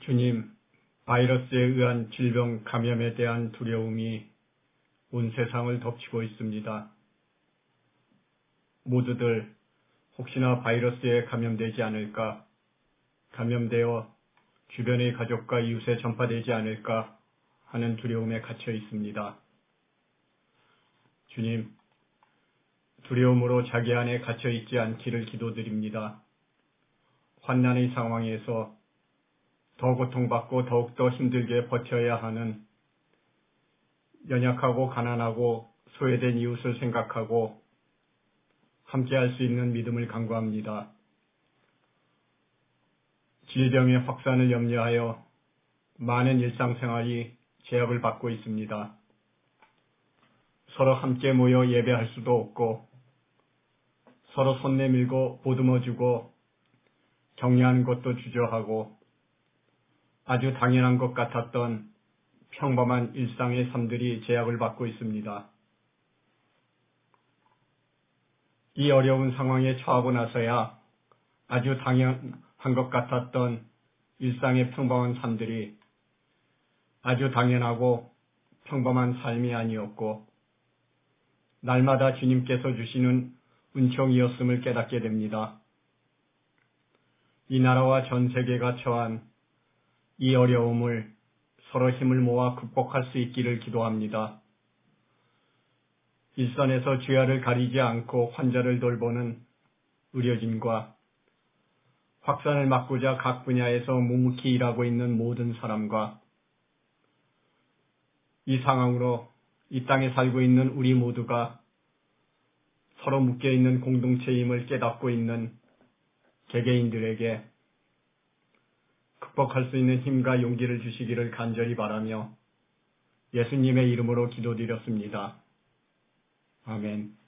주님, 바이러스에 의한 질병 감염에 대한 두려움이 온 세상을 덮치고 있습니다. 모두들 혹시나 바이러스에 감염되지 않을까, 감염되어 주변의 가족과 이웃에 전파되지 않을까 하는 두려움에 갇혀 있습니다. 주님, 두려움으로 자기 안에 갇혀 있지 않기를 기도드립니다. 환난의 상황에서 더 고통받고 더욱더 힘들게 버텨야 하는 연약하고 가난하고 소외된 이웃을 생각하고 함께할 수 있는 믿음을 간구합니다. 질병의 확산을 염려하여 많은 일상생활이 제약을 받고 있습니다. 서로 함께 모여 예배할 수도 없고 서로 손 내밀고 보듬어주고 격려하는 것도 주저하고 아주 당연한 것 같았던 평범한 일상의 삶들이 제약을 받고 있습니다. 이 어려운 상황에 처하고 나서야 아주 당연한 것 같았던 일상의 평범한 삶들이 아주 당연하고 평범한 삶이 아니었고 날마다 주님께서 주시는 은총이었음을 깨닫게 됩니다. 이 나라와 전 세계가 처한 이 어려움을 서로 힘을 모아 극복할 수 있기를 기도합니다. 일선에서 주야를 가리지 않고 환자를 돌보는 의료진과 확산을 막고자 각 분야에서 묵묵히 일하고 있는 모든 사람과 이 상황으로 이 땅에 살고 있는 우리 모두가 서로 묶여있는 공동체임을 깨닫고 있는 개개인들에게 극복할 수 있는 힘과 용기를 주시기를 간절히 바라며 예수님의 이름으로 기도드렸습니다. 아멘.